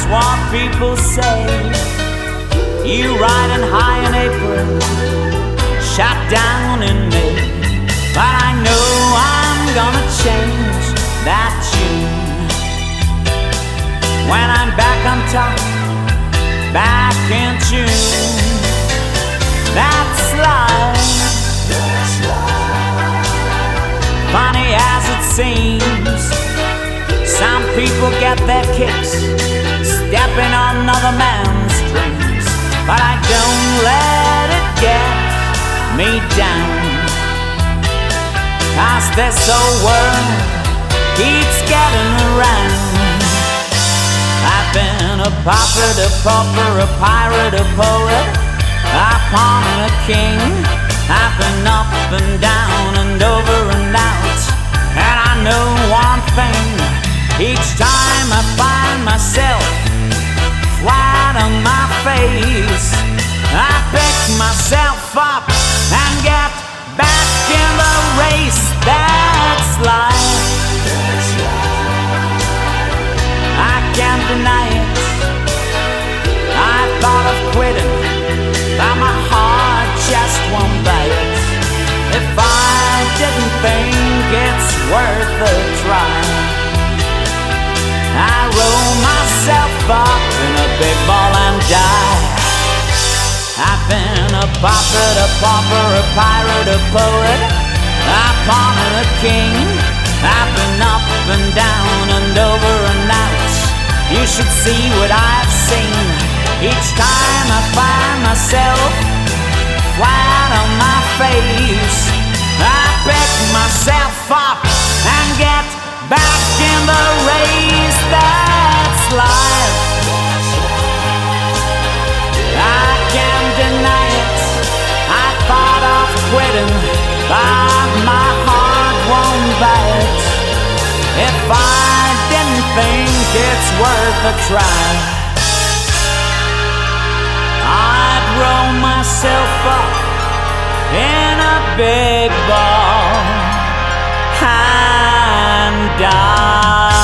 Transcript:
what people say. You riding high in April, shot down in May. But I know I'm gonna change that tune when I'm back on top, back in June. That's life, funny as it seems. Some people get their kicks stepping on another man's dreams, but I don't let it get me down, 'cause this whole world keeps getting around. I've been a pauper, a pauper, a pirate, a poet, a pawn and a king. I've been up and down and over and out, and I know one thing: each time I find myself flat on my face, I pick myself up and get back in the race. That's life, I can't deny it. I thought of quitting, but my heart just won't bite. If I didn't think it's worth a try, I roll myself up in a big ball and die. I've been a pauper, a pauper, a pirate, a poet, a pawn and a king. I've been up and down and over and out. You should see what I've seen. Each time I find myself flat on my face, I pick myself up and get back in the race. That's life, I can't deny it. I thought of quitting, but my heart won't bite. If I didn't think it's worth a try, I'd roll myself up in a big ball and die.